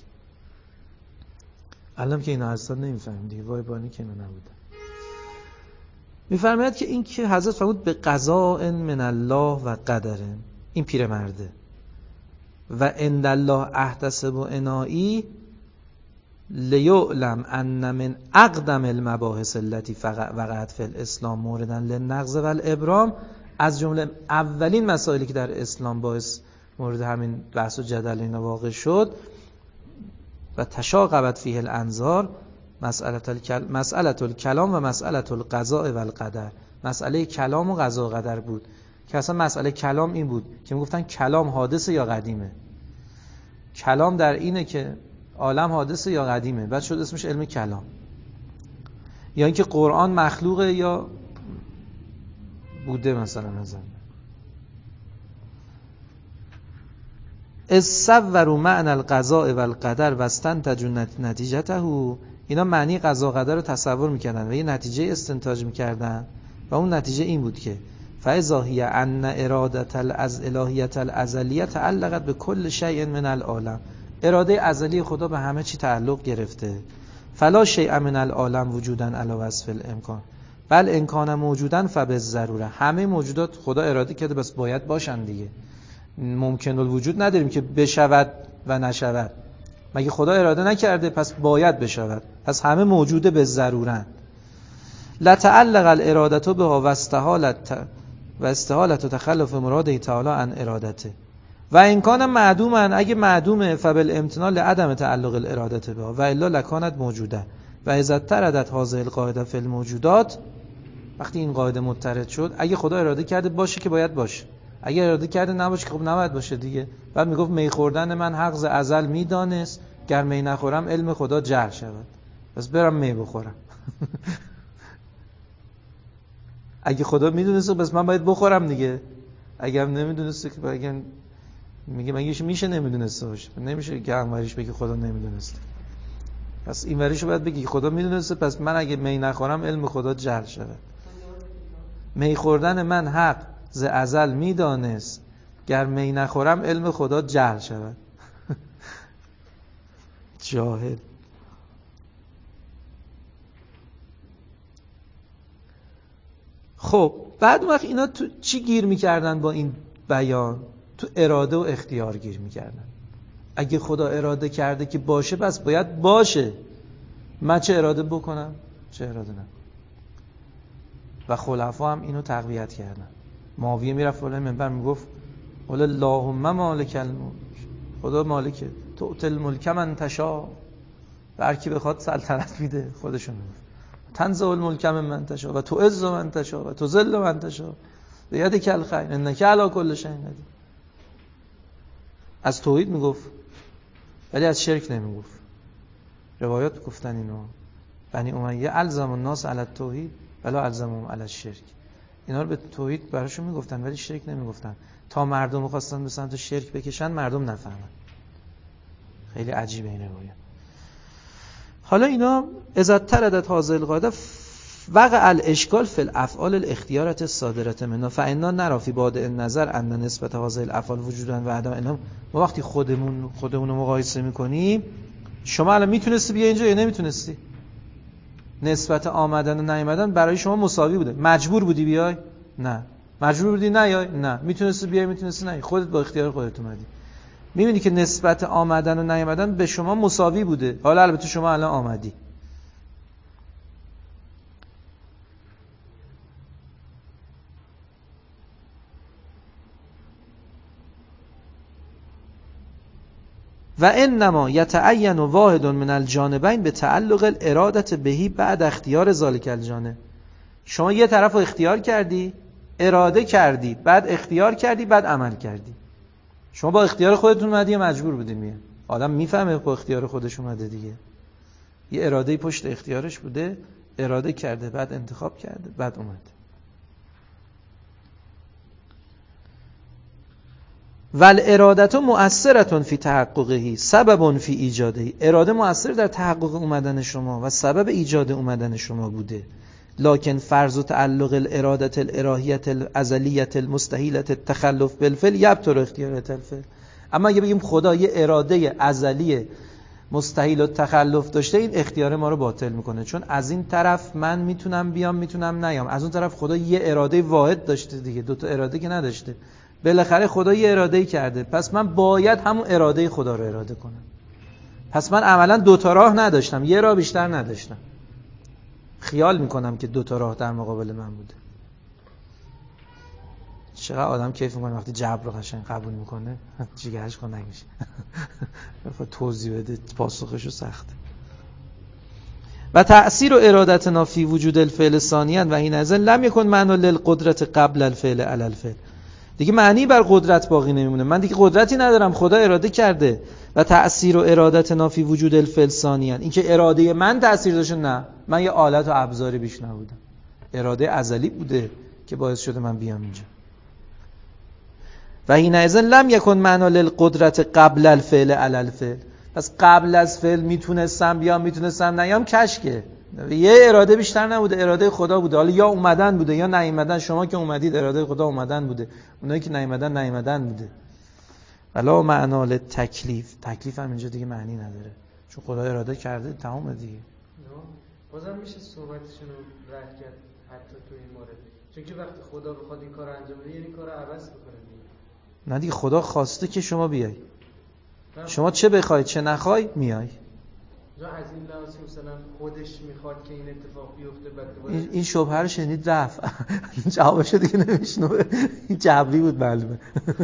علم که اینا اصلا نمیفهمیم دیگه، وای بانی که اینا نبوده. میفرماید که این که حضرت فرمود به قضاء من الله و قدر، این پیرمرده و عند الله احتسب عنایی لیعلم ان من اقدم المباحث التي وقعت فی الاسلام موردا للنقض والابرام، از جمله اولین مسائلی که در اسلام باعث مورد همین بحث و جدل اینا واقع شد و تشاقبت فیه الانظار مسئله الکلام و مسئله القضاء و القدر. مسئله کلام و قضا و قدر بود که اصلا مسئله کلام این بود که میگفتن کلام حادثه یا قدیمه. کلام در اینه که عالم حادثه یا قدیمه، بعد شد اسمش علم کلام. یا اینکه قرآن مخلوقه یا بوده مثلا نظر. اصوروا معنی القضاء و القدر و استنتجوا نتیجته، اینا معنی قضا و قدر رو تصور میکردن و یه نتیجه استنتاج میکردن و اون نتیجه این بود که فاذا هی ان اراده الالهیه الازلیه تعلقت به کل شیء من العالم، اراده ازلی خدا به همه چی تعلق گرفته. فلا شیء من العالم وجودا علی وصف الامکان بل امکان موجودن فبالضروره، همه موجودات خدا اراده کرده بس باید باشن دیگه. ممکن الوجود نداریم که بشود و نشود، مگه خدا اراده نکرده پس باید بشود، پس همه موجوده به ضرورن. لتعلق الاراده بها و استحالت تخلف مراده تعالی عن ارادته و امکان معدومن، اگه معدومه فبالامتناع لعدم تعلق الاراده بها و الا لکانت موجوده و اذا تردت هذه القاعده فی الموجودات، وقتی این قاعده مترد شد اگه خدا اراده کرده باشه که باید باشه، اگه اراده کرده نباشه که خب نباید باشه دیگه. بعد میگفت می خوردن من حق ز ازل میدانست، گر می نخورم علم خدا جهل شود، پس برم می بخورم. اگه خدا میدونست پس من باید بخورم دیگه، اگه هم نمیدونست که باید میگه مگه میشه نمیدونسته باشه، نمیشه که هموریش بگی خدا نمیدونست، پس این وریشو باید بگی خدا میدونسته پس من اگه می نخورم علم خدا جهل شود. می خوردن من حق ز ازل میدانست، گر می نخورم علم خدا جهل شود. جاهل. خب بعد وقت اینا تو چی گیر میکردن با این بیان؟ تو اراده و اختیار گیر میکردن. اگه خدا اراده کرده که باشه پس باید باشه، من چه اراده بکنم چه اراده نکنم. و خلفا هم اینو تقویت کردن. معاویه میرفت بالای منبر میگفت قل اللهم مالک الملک، خدا مالکه، تؤتی الملک من تشاء، به هر کی بخواد سلطنت میده، خودشون میگفت تنزع الملک من تشاء و تعز من تشاء و تذل من تشاء بیدک الخیر انک علی کل شیء قدیر. از توحید میگفت ولی از شرک نمیگفت. روایات گفتن اینو، بنی امیه الزم الناس علی التوحید ولا الزمهم علی الشرک، اینا رو به توحید براشون میگفتن ولی شرک نمیگفتن، تا مردم می‌خواستن به سمت شرک بکشن مردم نفهمن. خیلی عجیبه این روایت. حالا اینا اذا تردت هذه القاعده وقع الاشکال فی الافعال الاختیارات الصادره منها فانا نرى فی بعد النظر ان نسبت هذه الافعال وجودا و عدم انها. ما وقتی خودمون رو مقایسه میکنیم، شما الان میتونستی بیا اینجا یا نمیتونستی؟ نسبت آمدن و نیامدن برای شما مساوی بوده، مجبور بودی بیای؟ نه. مجبور بودی نیای؟ نه. میتونستی بیای، میتونستی نیای، خودت با اختیار خودت اومدی. میبینی که نسبت آمدن و نیامدن به شما مساوی بوده. حالا البته شما الان آمدی. و انما یتعین واحد من الجانبین به تعلق الاراده بهی بعد اختیار ذالک الجانب. شما یه طرف رو اختیار کردی، اراده کردی، بعد اختیار کردی، بعد عمل کردی. شما با اختیار خودتون اومدی یا مجبور بودی میه؟ آدم میفهمه با اختیار خودش اومده دیگه. یه اراده پشت اختیارش بوده، اراده کرده، بعد انتخاب کرده، بعد اومده. ول ارادت مؤثرة فی تحققه سبب فی ایجاده. اراده مؤثر در تحقق اومدن شما و سبب ایجاد اومدن شما بوده. لکن فرض تعلق الارادة الالهیة الازلیة المستحیلة التخلف بالفعل یبطل اختیارات الفعل. اما اگه بگیم خدا یه اراده ازلی مستحیل التخلف داشته، این اختیار ما رو باطل میکنه، چون از این طرف من میتونم بیام میتونم نیام، از اون طرف خدا یه اراده واحد داشته دیگه، دوتا اراده که نداشته. بالاخره خدا یه اراده‌ای کرده، پس من باید همون اراده خدا رو اراده کنم. پس من عملا دوتا راه نداشتم، یه راه بیشتر نداشتم. خیال میکنم که دوتا راه در مقابل من بوده. چقدر آدم کیف میکنه وقتی جبر رو قشنگ قبول میکنه، جیگرش خود نمیشه. توضیح بده پاسخشو سخته. و تأثیر و ارادتنا فی وجود الفعل ثانیاً و این ازن لم یکن معنا للقدرت قبل الفعل علی الفعل. دیگه معنی بر قدرت باقی نمیمونه. من دیگه قدرتی ندارم، خدا اراده کرده. و تأثیر و ارادتنا فی وجود الفعل ثانیاً، این که اراده من تأثیر داشته، نه، من یه آلت و ابزاری بیش نبودم. اراده ازلی بوده که باعث شده من بیام اینجا. و این ازن لم یکن معنا للقدرت قبل الفعل علی الفعل. پس قبل از فعل میتونستم بیام میتونستم نیام، کشکه. یه اراده بیشتر نبوده، اراده خدا بوده. حالا یا اومدن بوده یا نیومدن. شما که اومدید اراده خدا اومدن بوده، اونایی که نیومدن نیومدن بوده. ولا معنا للتکلیف. تکلیف هم اینجا دیگه معنی نداره، چون خدا اراده کرده، تمام دیگه. بازم میشه صحبتشون رو رد کرد حتی تو این مورد، چون که وقتی خدا بخواد این کار انجام بده یعنی کار عوض بکنه دیگه. نه دیگه، خدا خواسته که شما بیای. شما چه بخوای چه نخوای میای. جا از این لحاظ مثلا خودش میخواد که این اتفاق بیفته، بعد دوباره این شبهه رو شنید رفت. جوابشو دیگه نمیشنوه. این جبری بود معلومه.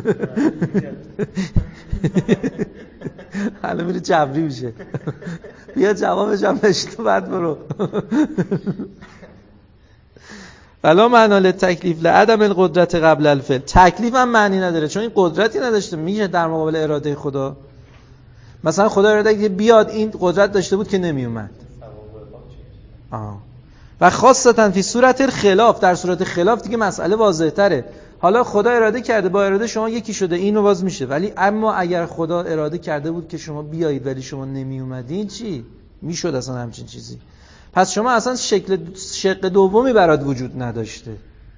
حالا میره جبری میشه. بیا جوابش هم نشید بعد برو. ولا معنا للتکلیف لعدم القدرت قبل الفعل. تکلیف هم معنی نداره، چون این قدرتی نداشته. میشه در مقابل اراده خدا. مثلا خدا اراده که بیاد، این قدرت داشته بود که نمی اومد. و خاصتا فی صورت الخلاف، در صورت خلاف دیگه مسئله واضح تره. حالا خدا اراده کرده، با اراده شما یکی شده، اینو باز میشه. ولی اما اگر خدا اراده کرده بود که شما بیایید ولی شما نمی اومدین، چی میشد اصلا همچین چیزی؟ پس شما اصلا شق دومی برات وجود نداشته.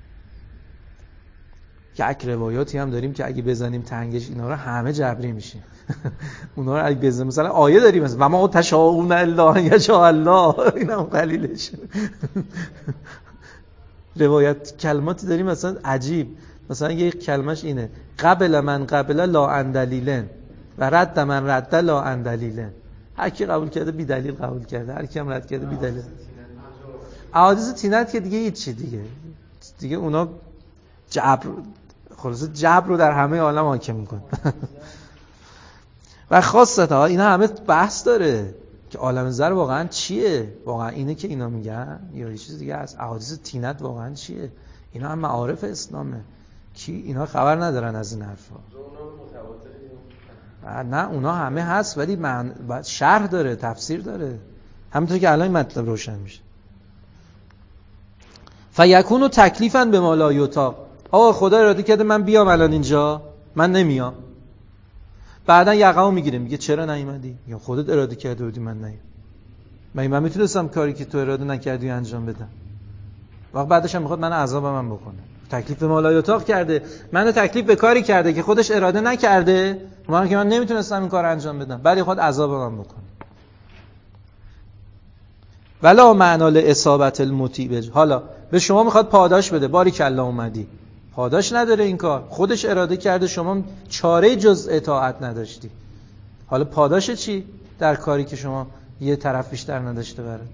یک روایاتی هم داریم که اگه بزنیم تنگش اینا رو همه جبری میشه. اونا رو اگه بزنیم، مثلا آیه داریم مثلا و ما تشاءون الا ان یشاء الله، اینم قلیلش. روایت کلماتی داریم مثلا عجیب، مثلا یک کلمش اینه: قبل من قبل لا عن دلیلن و رد من رد لا عن دلیلن. هر کی قبول کرده بی دلیل قبول کرده، هر کی هم رد کرده بی دلیل. احادیث تینت که دیگه هیچی دیگه اونا جبر، خلاصه جبر رو در همه عالم حاکم میکنه. و خاصتا اینا همه بحث داره که عالم زر واقعا چیه، واقعا اینه که اینا میگن یا یه چیز دیگه است. احادیث تینت واقعا چیه؟ اینا هم معارف اسلامه. کی اینا خبر ندارن از این حرفا؟ نه اونا همه هست، ولی شرح داره، تفسیر داره، همونطور که الان این مطلب روشن میشه. فیکونو تکلیفاً به ما لا یطاق. آقا خدا اراده کرده من بیام الان اینجا، من نمیام. بعدن یقه‌مو میگیره، میگه چرا نیومدی؟ یا خودت اراده کرده بودی من نیام. من میتونستم کاری که تو اراده نکردی انجام بدم. وقت بعدش هم میخواد من عذاب من بکنه. تکلیف به ما لا یطاق کرده، منو تکلیف به کاری کرده که خودش اراده نکرده، من که من نمیتونستم این کار انجام بدم، بعد خود عذاب من بکنه. ولا معنا لاصابت المطیع. حالا به شما میخواد پاداش بده. باریکلا اومدی. پاداش نداره این کار، خودش اراده کرده، شما چاره جز اطاعت نداشتی. حالا پاداش چی در کاری که شما یه طرف بیشتر نداشته بره؟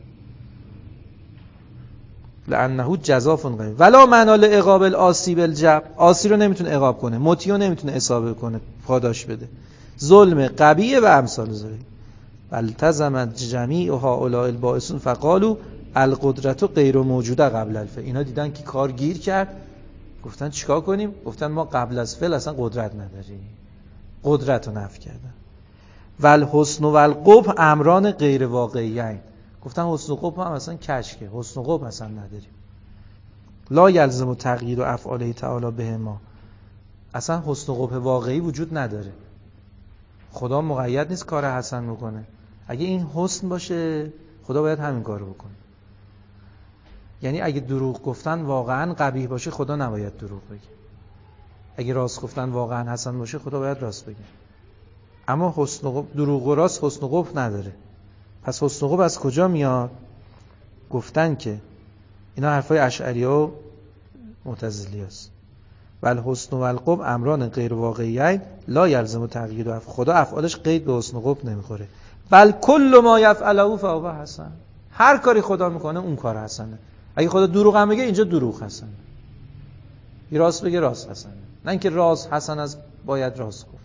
لعنه جزاف غیر ولا منال عقاب العاصی بالجبر. عاصی رو نمیتونه عقاب کنه، مطیع رو نمیتونه اصابه کنه پاداش بده. ظلم قبیح و امثال ذلک. والتزمت جمیع هؤلاء البائسون فقالوا القدرت غیر موجوده قبل الفعل. اینا دیدن که کار گیر کرد، گفتن چیکار کنیم؟ گفتن ما قبل از فعل اصلا قدرت نداریم. قدرت رو نفی کردن. والحسن والقبح امران غیر واقعیین. گفتن حسن و قبح هم اصلا کشکه، حسن و قبح اصلا نداریم. لا یلزم تغییر افعاله تعالی بهما. اصلا حسن و قبح واقعی وجود نداره. خدا مقید نیست کار حسن بکنه. اگه این حسن باشه خدا باید همین کارو بکنه. یعنی اگه دروغ گفتن واقعا قبیح باشه خدا نباید دروغ بگه. اگه راست گفتن واقعا حسن باشه خدا باید راست بگه. اما حسن و قبح، دروغ و راست حسن و قبح نداره. پس حسن و قبح از کجا میاد؟ گفتن که اینا حرفای اشعری و معتزلی است. بل حسن و القبح امران غیر واقعیین لا یلزم تغییر افعال. خدا افعالش قید به حسن و قبح نمیخوره. بل کل ما یفعله فهو حسن. هر کاری خدا میکنه اون کار حسنه. اگه خدا دروغ هم بگه اینجا دروغ حسنه، یه راست بگه راست حسنه، نه اینکه راست حسن از باید راست گفت.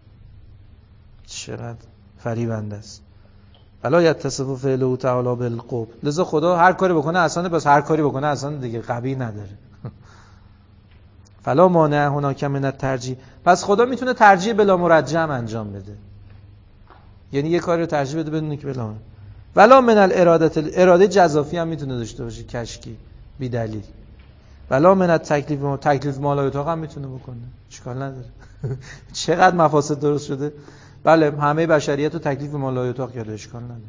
چقدر فریبنده است. بلا یتصف فعله تعالی بالقبح. لذا خدا هر کاری بکنه حسنه، بس هر کاری بکنه حسنه دیگه، قبیح نداره. فلا مانع هناک من الترجیح. پس خدا میتونه ترجیح بلا مرجم انجام بده، یعنی یه کاری رو ترجیح بده بدون که بلا. ولا من اراده جزافی هم میتونه داشته باشه، کشکی بی دلیل. ولا من تکلیف مال اتاق هم میتونه بکنه، اشکال نداره. چقدر مفاسد درست شده. بله همه بشریت رو تکلیف مال اتاق کرده، اشکال نداره.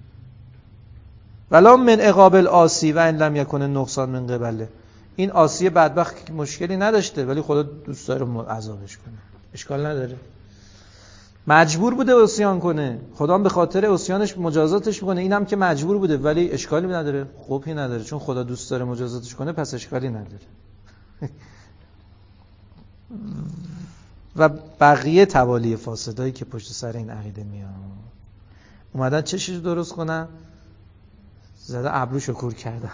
ولا من عقاب العاصی و ان لم یکن نقصان من قبله. این عاصی بدبخت مشکلی نداشته ولی خدا دوست داره عذابش کنه، اشکال نداره. مجبور بوده عصیان کنه، خدا هم به خاطر عصیانش مجازاتش میکنه. اینم که مجبور بوده ولی اشکالی نداره، قبحی نداره، چون خدا دوست داره مجازاتش کنه پس اشکالی نداره. و بقیه توالی فاسدایی که پشت سر این عقیده میان اومدن چه چیزی درست کنن؟ زده ابروشو کور کردن.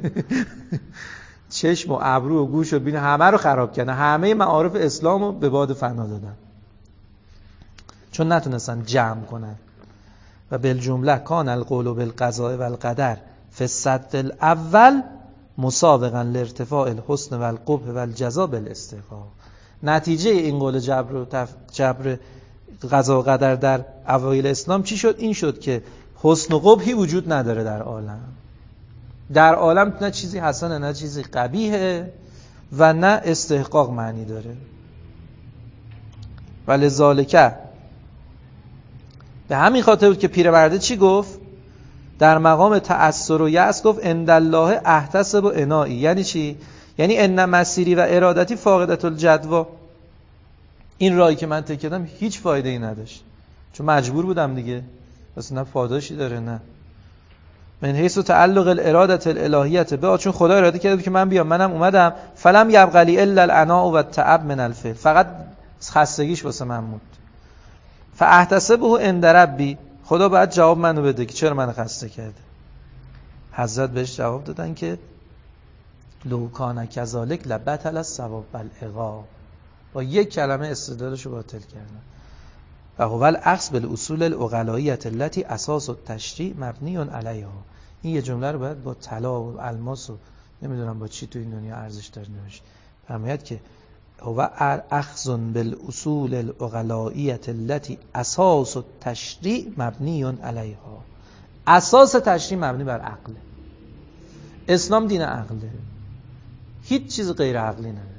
چشم و ابرو و گوش و بین همه رو خراب کردن، همه معارف اسلام رو به باد فنا دادن چون نتونستن جمع کنن. و بالجمله کان القول بالقضاء والقدر فی الصد الاول مسابقا لارتفاع الحسن والقبح والجزاء بالاستحقاق. نتیجه این قول جبر قضا و قدر در اوایل اسلام چی شد؟ این شد که حسن و قبحی وجود نداره در عالم. در عالم نه چیزی حسنه نه چیزی قبیحه و نه استحقاق معنی داره. ولذالک به همین خاطر بود که پیرمرده چی گفت؟ در مقام تأثر و یأس گفت عند الله احتسب و عنایی. یعنی چی؟ یعنی ان مسیری و ارادتی فاقدة الجدوی. این راهی که من طی کردم هیچ فایده ای نداشت چون مجبور بودم دیگه، پس نه پاداشی داره نه من حیث تعلق الاراده الالهیه به، چون خدا اراده کرده که من بیام، منم اومدم. فلم یبقلی الا العناء و التعب من الفعل. فقط خستگیش واسه من موند. فاحتسبه عند ربی. خدا باید جواب منو بده که چرا منو خسته کرده. حضرت بهش جواب دادن که لو کان کذالک لبطل الثواب والعقاب. با یک کلمه استدلالشو باطل کردن. و هو الاخذ بالاصول العقلائیه التي اساس التشریع مبنی علیها. این یه جمله رو باید با طلا و الماس و نمیدونم با چی تو این دنیا ارزش داره نوشت. فرماید که هو اخذ بالاصول العقلائیه التي اساس التشریع مبنی علیها. اساس تشریع مبنی بر عقل. اسلام دین عقله، هیچ چیز غیر عقلی نداره.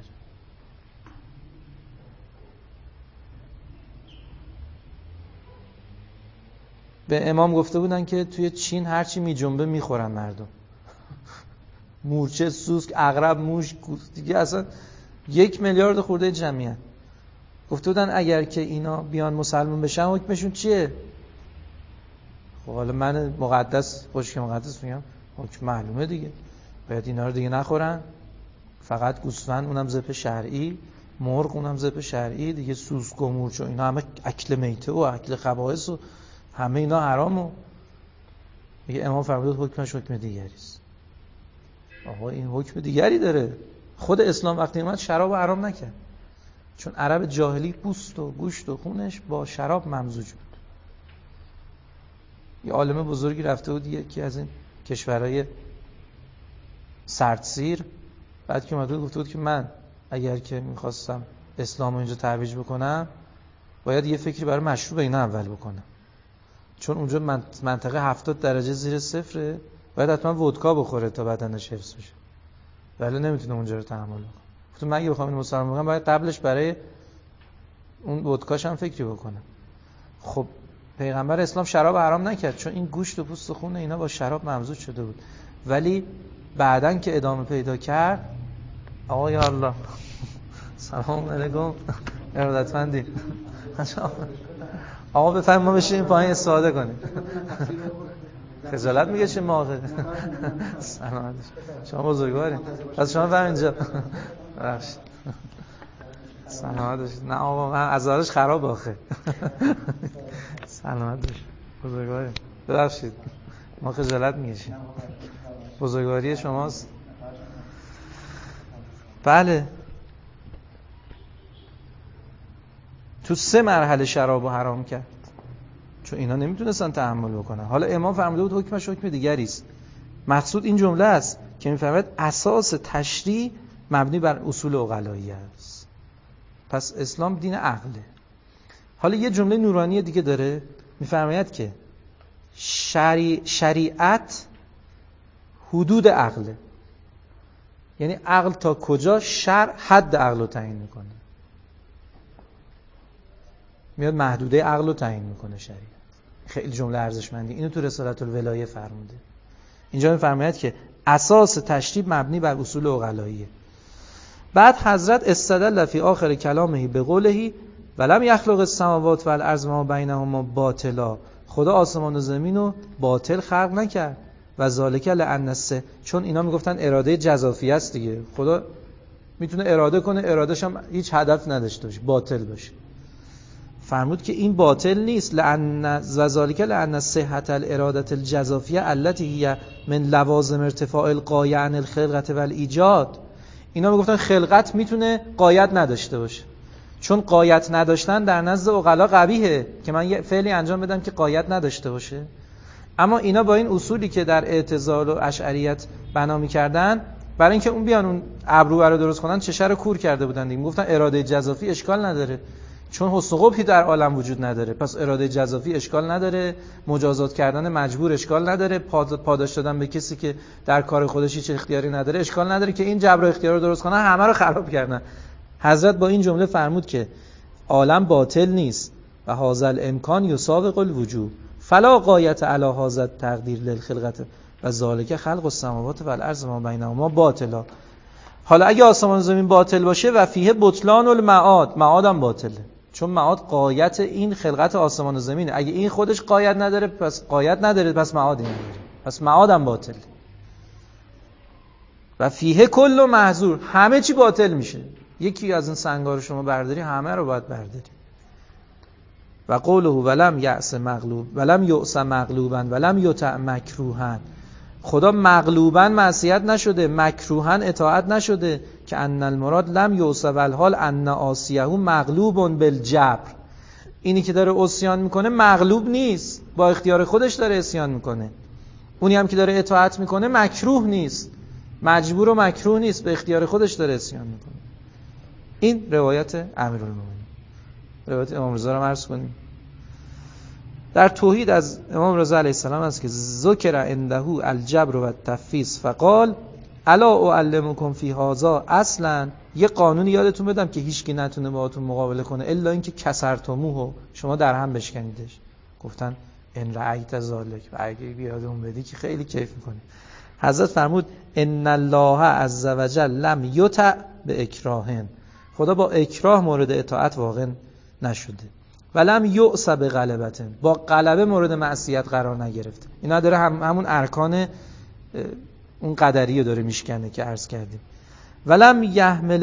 به امام گفته بودن که توی چین هرچی می جنبه میخورن مردم. مورچه، سوسک، عقرب، موش دیگه، اصلا 1 میلیارد خورده جمعیت. گفته بودن اگر که اینا بیان مسلمان بشن حکمشون چیه؟ خب حالا من مقدس، خوش که مقدس میگم، حکم معلومه دیگه. باید اینا رو دیگه نخورن، فقط گوسفند اونم ذبح شرعی، مرغ اونم ذبح شرعی دیگه، سوسک و مورچ و اینا همه اکل میته و اکل خبائث و همه اینا حرامه. میگه امام فرمود حکمش حکم دیگری است. آقا این حکم دیگری داره. خود اسلام وقتی اومد شراب حرام نکرد، چون عرب جاهلی پوست و گوشت و خونش با شراب ممزوج بود. یه عالم بزرگی رفته بود یکی از این کشورهای سردسیر، بعد که اومد گفته بود که من اگر که میخواستم اسلام رو اینجا ترویج بکنم باید یه فکری برای مشروب اینا اول بکنم، چون اونجا منطقه 70 درجه زیر صفره، باید حتما ودکا بخوره تا بدنش حفظ بشه، ولی نمیتونه اونجا رو تحمل کنه. گفتم من اگه بخوام اینو مسلمان بکنم باید قبلش برای اون ودکاش هم فکری بکنم. خب پیغمبر اسلام شراب حرام نکرد، چون این گوشت و پوست و خون اینا با شراب ممزوج شده بود، ولی بعدن که ادامه پیدا کرد، آقا یا الله سلام علیکم ارادتمندی آقا بفرمایید ما بشینیم پایین استفاده کنیم. خجالت میگه چه موقع. سلام شما بزرگوارین، پس شما برم اینجا. ببخشید سلامت باشید. نه آقا من عزارش خراب آخه. سلامت باشید بزرگوارین، ببخشید ما خجالت میکشیم، بزرگواری شماست. بله تو 3 مرحله شراب رو حرام کرد، چون اینا نمیتونستن تحمل بکنن. حالا امام فرموده بود حکمش حکم دیگری است. مقصود این جمله است که میفهمد اساس تشریع مبنی بر اصول عقلایی است. پس اسلام دین عقله. حالا یه جمله نورانی دیگه داره، میفرماید که شریعت حدود عقله، یعنی عقل تا کجا، شرع حد عقل رو تعیین میکنه، میاد محدوده عقل رو تعیین میکنه شریعت. خیلی جمله ارزشمندی، اینو تو رسالة الولایه فرموده. اینجا میفرماید که اساس تشریع مبنی بر اصول عقلاییه. بعد حضرت استدل فی آخر کلامه به قوله ولم یخلق السماوات والارض ما بینهما باطلا، خدا آسمان و زمین رو باطل خلق نکرد، و ذالک لأن چون اینا میگفتن اراده جزافیه است دیگه، خدا میتونه اراده کنه ارادهش هم هیچ هدف نداشته باشه، باطل باشه. فرمود که این باطل نیست، لأن ذالک لأن صحة الاراده الجزافیه التي هي من لوازم ارتفاع الغایه عن الخلقة والایجاد. اینا میگفتن خلقت میتونه غایت نداشته باشه، چون غایت نداشتن در نزد عقلا قبیحه که من یه فعلی انجام بدم که غایت نداشته باشه. اما اینا با این اصولی که در اعتزال و اشعریت بنا می‌کردن، برای اینکه اون بیان اون ابرو رو درست کنن چشه رو کور کرده بودن دیگه، میگفتن اراده جزافی اشکال نداره چون حسن و قبحی در عالم وجود نداره، پس اراده جزافی اشکال نداره، مجازات کردن مجبور اشکال نداره، پاداش دادن به کسی که در کار خودش هیچ اختیاری نداره اشکال نداره، که این جبر و اختیار رو درست کنن همه رو خراب کردن. حضرت با این جمله فرمود که عالم باطل نیست و هذا الامکان یسابق الوجوب فلا غایت علی هذا التقدیر للخلقت و ذالک خلق السماوات والارض ما بینهما باطلا. حالا اگه آسمان و زمین باطل باشه و فیه بطلان المعاد، معادم باطله، چون معاد غایت این خلقت آسمان و زمینه. اگه این خودش غایت نداره پس غایت نداره، پس معادی نداره، پس معادم باطل. و فیه کل محظور، همه چی باطل میشه. یکی از این سنگا رو شما برداری همه رو باید برداری. و قوله ولم یأس مغلوب ولم یؤس مغلوبا ولم یطع مکروها، خدا مغلوبا معصیت نشده، مکروها اطاعت نشده، که ان المراد لم یؤس والحال ان عاصیه مغلوب بالجبر. اینی که داره عصیان میکنه مغلوب نیست، با اختیار خودش داره عصیان میکنه. اونی هم که داره اطاعت میکنه مکروه نیست، مجبور و مکروه نیست، به اختیار خودش داره عصیان میکنه. این روایت امیرالمومنین. روایت امام رضا رو عرض کنیم. در توحید از امام رضا علیه السلام است که ذکر عنده الجبر و التفیض فقال الا اعلمکم فی هذا اصلا، یه قانونی یادتون بدم که هیچکی نتونه باهاتون مقابله کنه الا اینکه کسرتموه، شما در هم بشکنیدش. گفتن ان رأیت ذالک، و اگه بیادمون بدی که خیلی کیف میکنی. حضرت فرمود ان الله عز وجل لم یطع باکراهن، خدا با اکراه مورد اطاعت واقع نشده. ولم یؤس بغلبتن، با غلبه مورد معصیت قرار نگرفته. اینا داره همون ارکان اون قدریه داره میشکنه که عرض کردیم. ولم یهمل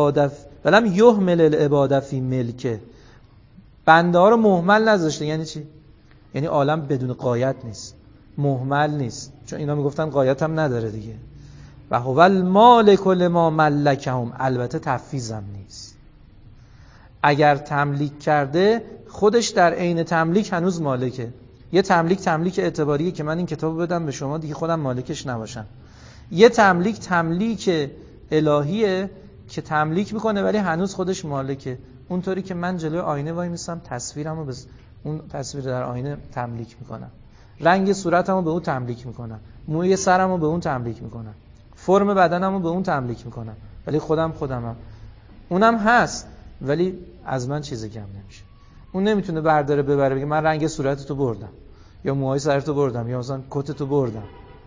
العباد فی ملکه، بنده ها رو مهمل نذاشته. یعنی چی؟ یعنی عالم بدون غایت نیست، مهمل نیست، چون اینا میگفتن غایت هم نداره دیگه. و هو المالک لما ملکهم، البته تفویضم نیست. اگر تملیک کرده خودش در عین تملیک هنوز مالکه. یه تملیک اعتباریه که من این کتابو بدم به شما دیگه خودم مالکش نباشم. یه تملیک الهیه که تملیک میکنه ولی هنوز خودش مالکه. اونطوری که من جلوی آینه وای میسم تصویرمو به اون تصویر در آینه تملیک میکنم، رنگ صورتمو به اون تملیک میکنم، موی سرمو به اون تملیک میکنم، فرم بدنمو به اون تملیک میکنم، ولی خودمم. اونم هست ولی از من چیزی کم نمیشه. اون نمیتونه برداره ببره بگه من رنگ صورتتو بردم یا موهای سرتو بردم یا مثلا کتتو بردم.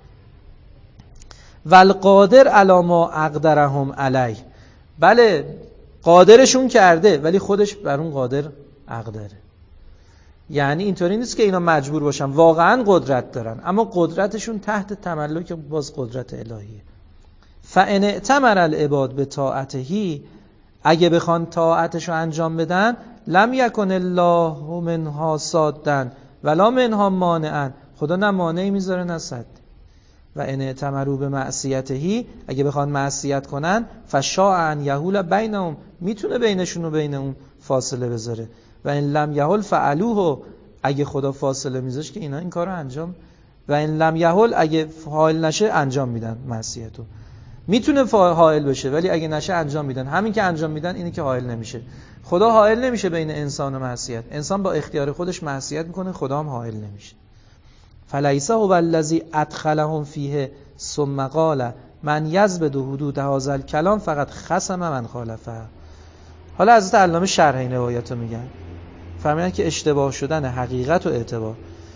والقادر علی ما اقدرهم علی، بله قادرشون کرده ولی خودش بر اون قادر اقدره. یعنی اینطوری نیست که اینا مجبور باشن، واقعا قدرت دارن اما قدرتشون تحت تملک باز قدرت الهیه. فان ائتمر العباد به طاعته، اگه بخوان طاعتشو انجام بدن، لم یکن الله منها صادا ولا منها مانعا، خدا نه مانعی میذاره نه صد. و ان ائتمروا به معصیته، اگه بخوان معصیت کنن، فشاء ان یحول بینهم، میتونه بینشون و بین اون فاصله بذاره. و ان لم یحل فعلوه، اگه خدا فاصله میذاش که اینا این کارو انجام، و ان لم یحل، اگه حائل نشه انجام میدن معصیتو. میتونه حائل بشه ولی اگه نشه انجام میدن. همین که انجام میدن اینی که حائل نمیشه. خدا حائل نمیشه بین انسان و معصیت. انسان با اختیار خودش معصیت میکنه، خدا هم حائل نمیشه. فلیس هو الذی ادخلهم فیه ثم قال من یزبد حدود هذا الکلام فقط خصم من خالفه. حالا حضرت علامه شرح این روایت رو میگن، فهمیدن که اشتباه شدن حقیقت و اعتبار،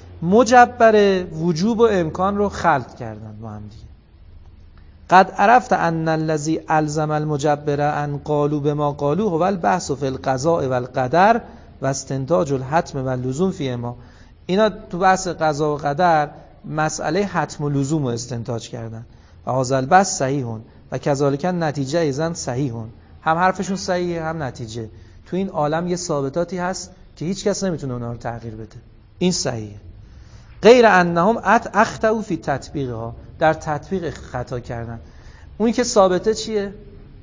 مجبر وجوب و امکان رو خلط کردن با هم دیگه. قد عرفت ان الذی الزم المجبر ان قالوا بما قالوا هو البحث فی القضاء والقدر و استنتاج الحتم واللزوم فی ما. اینا تو بحث قضا و قدر مسئله حتم و لزوم رو استنتاج کردن. و هذا البحث صحیح و کذالک نتیجه ایزن صحیح، هم حرفشون صحیحه هم نتیجه. تو این عالم یه ثابتاتی هست که هیچ کس نمیتونه اونها رو تغییر بده، این صحیحه. غیر انهم اخطئوا فی تطبیقها، در تطبیق خطا کردن. اونی که ثابته چیه؟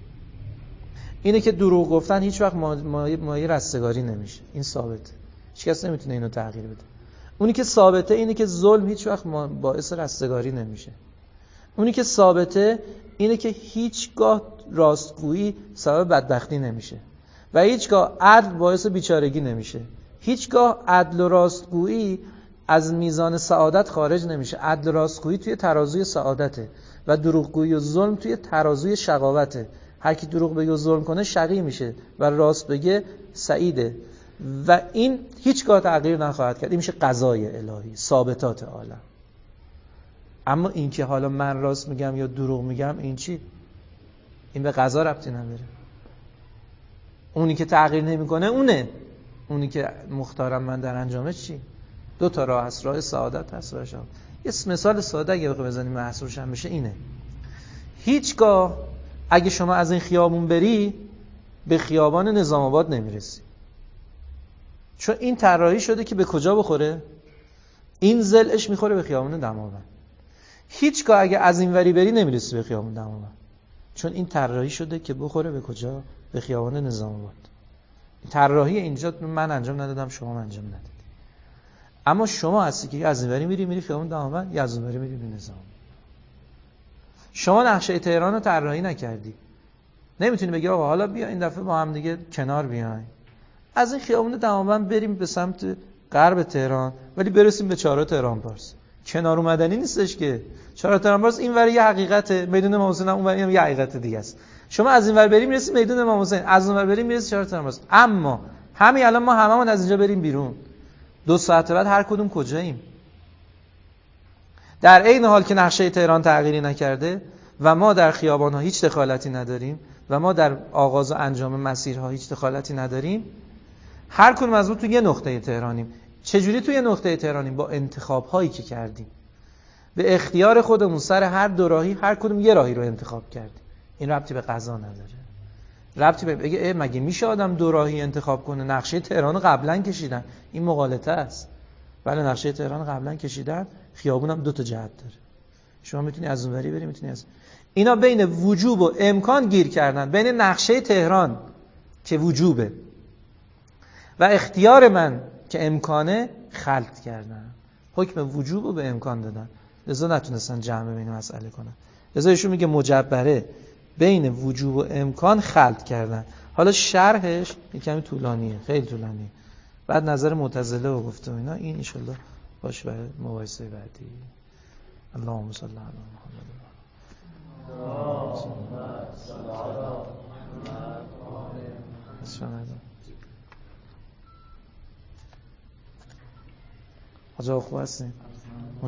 اینه که دروغ گفتن هیچ وقت مایه رستگاری نمیشه، این ثابته، هیچ کس نمیتونه اینو تغییر بده. اونی که ثابته اینه که ظلم هیچ وقت باعث رستگاری نمیشه. اونی که ثابته اینه که هیچگاه راستگویی سبب بدبختی نمیشه و هیچگاه عدل باعث بیچارگی نمیشه. هیچگاه عدل و راستگویی از میزان سعادت خارج نمیشه. عدل و راستگویی توی ترازوی سعادته و دروغگویی و ظلم توی ترازوی شقاوته. هر کی دروغ بگه و ظلم کنه شقی میشه و راست بگه سعیده و این هیچگاه تغییر نخواهد کرد. این میشه قضای الهی، ثابتات عالم. اما این که حالا من راست میگم یا دروغ میگم، این چی؟ این به قضا ربطی نداره. اونی که تغییر نمیکنه اونی که مختارم من در انجامش چی؟ دو تا راه هست، راه سعادت هست و شام. یه مثال ساده اگه بخوام بزنیم محصورش هم بشه اینه. هیچگاه اگه شما از این خیابون بری به خیابان نظام آباد نمیرسی، چون این طراحی شده که به کجا بخوره؟ این ضلعش میخوره به خیابان دماوند. هیچگاه اگه از این وری بری نمیرسی به خیابان دماوند، چون این طراحی شده که بخوره به کجا؟ به خیابان نظام آباد. طراحی اینجا من انجام ندادم، شما انجام ندادید. اما شما هستی که از این وری میری خیابان دماوند، یا از اون وری میری به نظام. شما نقشه تهران رو طراحی نکردی، نمیتونی بگی آقا حالا بیا این دفعه با هم دیگه کنار بیایم، از این خیابون دماوند بریم به سمت غرب تهران ولی برسیم به چهارراه تهران پارس. کنار اومدنی نیستش که. چهارراه تهران پارس این ور یه حقیقته، میدون امام حسین اون ور یه حقیقت دیگه است. شما از این ور بریم میرسیم میدون امام حسین، از اون ور بریم میرسیم چهارراه تهران پارس. اما همین الان ما هممون از اینجا بریم بیرون، 2 ساعت بعد هر کدوم کجاییم؟ در عین حال که نقشه تهران تغییری نکرده و ما در خیابان‌ها هیچ دخالتی نداریم و ما در آغاز و انجام مسیرها هیچ دخالتی نداریم، هر کدوم از ما تو یه نقطه تهرانیم. چجوری توی نقطه تهرانیم؟ با انتخاب‌هایی که کردیم. به اختیار خودمون سر هر دو راهی هر کدوم یه راهی رو انتخاب کردیم. این ربطی به قضا نداره. ربطی به بگه مگه میشه آدم دو راهی انتخاب کنه؟ نقشه تهران قبلا کشیدن، این مغالطه است. ولی نقشه تهران قبلا کشیدن، خیابون هم دو تا جهت داره. شما میتونی از اونوری بری، میتونی از اینا. بین وجوب و امکان گیر کردن، بین نقشه تهران که وجوبه و اختیار من که امکانه خلط کردن. حکم وجوب رو به امکان دادن، لذا نتونستن جمع بین مسئله کنن. لذا ایشون میگه مجبره بین وجوب و امکان خلط کردن. حالا شرحش یک کمی طولانیه، خیلی طولانیه. بعد نظر معتزله رو گفته و اینا، این ان شاءالله باشه برای مباحثه بعدی. اللهم صل علی محمد. حاجا خوب هستین؟